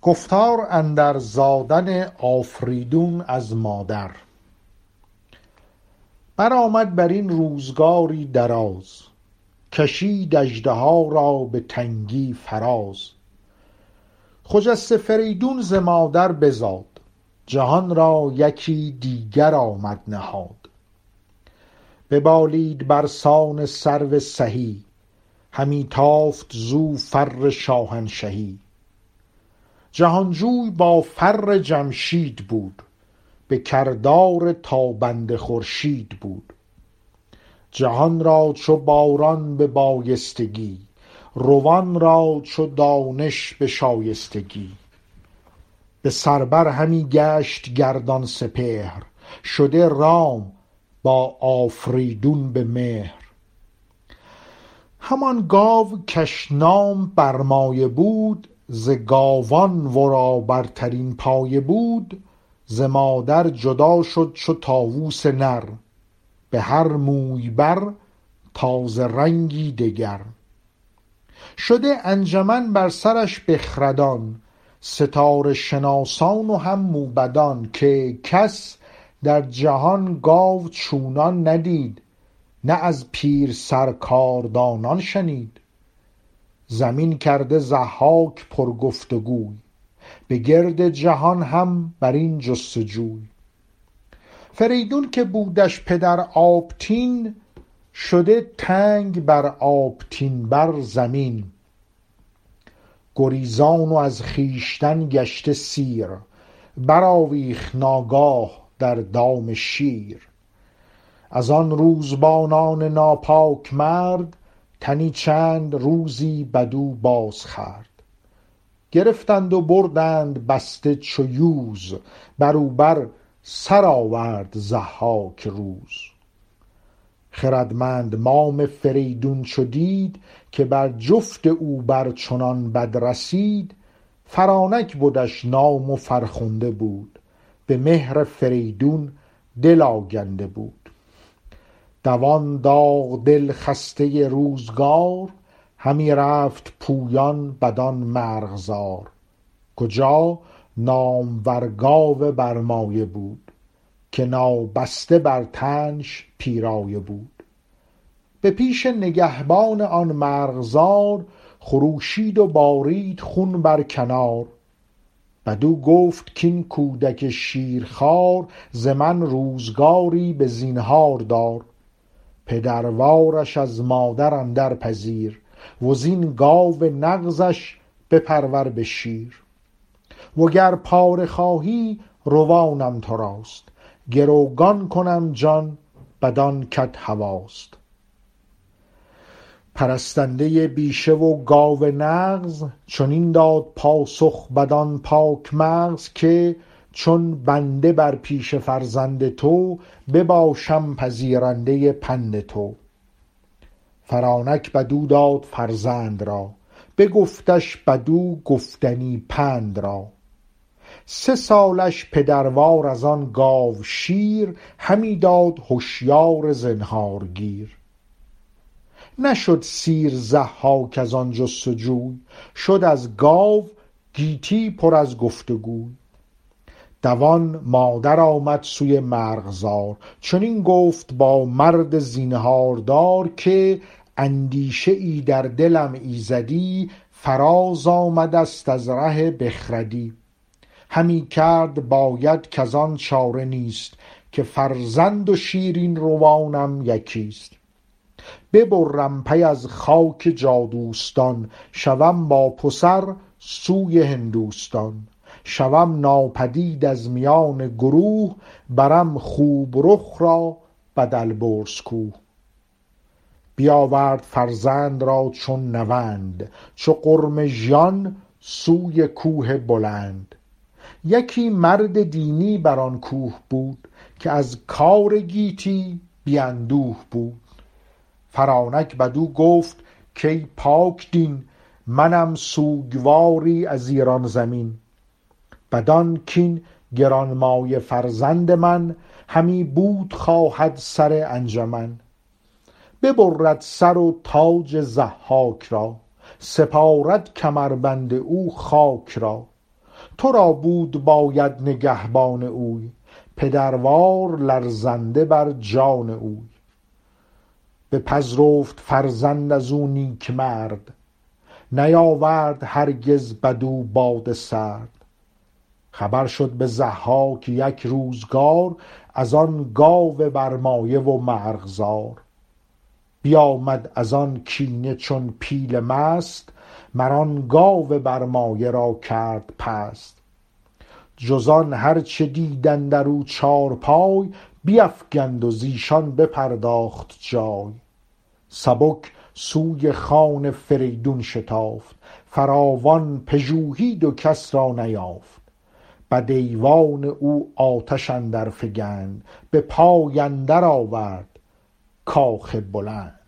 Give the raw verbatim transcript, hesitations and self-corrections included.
گفتار اندر زادن آفریدون از مادر. برآمد بر این روزگاری دراز، کشید اژدها را به تنگی فراز. خجسته فریدون ز مادر بزاد، جهان را یکی دیگر آمد نهاد. ببالید برسان سرو سهی، همی تافت زو فر شاهنشهی. جهانجوی با فر جمشید بود، به کردار تابنده خورشید بود. جهان را چو باران به بایستگی، روان را چو دانش به شایستگی. به سربر همی گشت گردان سپهر، شده رام با آفریدون به مهر. همان گاو کش نام برمایه بود، ز گاوان ورا برترین پایه بود. ز مادر جدا شد چو طاووس نر، به هر موی بر تازه رنگی دگر. شده انجمن بر سرش بخردان، ستاره شناسان و هم موبدان. که کس در جهان گاو چونان ندید، نه از پیر سر کاردانان شنید. زمین کرده ضحاک پر گفت و گوی، به گرد جهان هم بر این جستجوی. فریدون که بودش پدر آبتین، شده تنگ بر آبتین بر زمین. گریزان و از خویشتن گشته سیر، برآویخت ناگاه در دام شیر. از آن روزبانان ناپاک مرد، تنی چند روزی بدو باز خورد. گرفتند و بردند بسته چو یوز، بر او بر سر آورد ضحاک روز. خردمند مام فریدون چو دید، که بر جفت او بر چنان بد رسید. فرانک بدش نام و فرخنده بود، به مهر فریدون دل آگنده بود. دوان داغ دل خسته روزگار، همی رفت پویان بدان مرغزار. کجا نامور گاو برمایه بود، که نابسته بر تنش پیرایه بود. به پیش نگهبان آن مرغزار، خروشید و بارید خون بر کنار. بدو گفت کین کودک شیرخوار، ز من روزگاری به زینهار دار. پدروارش از مادر اندر پذیر، وزین گاو نغزش بپرور به شیر. وگر پاره خواهی روانم تو راست، گروگان کنم جان بدان کت هواست. پرستنده بیشه و گاو نغز، چنین داد پاسخ بدان پاک مغز. که چون بنده بر پیش فرزند تو، بباشم پذیرنده پند تو. فرانک بدو داد فرزند را، بگفتش بدو گفتنی پند را. سه سالش پدروار از آن گاو شیر، همی داد هشیار زنهارگیر. نشد سیر ضحاک از آن جستجوی، شد از گاو گیتی پر از گفت و گوی. دوان مادر آمد سوی مرغزار، چنین گفت با مرد زینهاردار. که اندیشه ای در دلم ایزدی، فراز آمدست از ره بخردی. همی کرد باید کز آن چاره نیست، که فرزند و شیرین روانم یکیست. ببرم پی از خاک جادوستان، شوم با پسر سوی هندوستان. شوم ناپدید از میان گروه، برم خوب رخ را بدلبرز کوه. بیاورد فرزند را چون نوند، چو غرم ژیان سوی کوه بلند. یکی مرد دینی بر آن کوه بود، که از کار گیتی بی اندوه بود. فرانک بدو گفت کای پاک دین، منم سوگواری از ایران زمین. بدان کین گرانمایه فرزند من، همی بود خواهد سر انجمن. ببرد سر و تاج ضحاک را، سپارد کمربند او خاک را. تو را بود باید نگهبان اوی، پدروار لرزنده بر جان اوی. بپذرفت فرزند از او نیک مرد، نیاورد هرگز بدو باد سرد. خبر شد به ضحاک یک روزگار، از آن گاو برمایه و مرغزار. بیامد از آن کینه چون پیل مست، مر آن گاو برمایه را کرد پست. جز آن هر چه دید اندر او چارپای، بیفگند و زیشان بپرداخت جای. سبک سوی خان فریدون شتافت، فراوان پژوهید و کس را نیافت. بد ایوان او آتش اندر فگند، به پای اندر آورد کاخ بلند.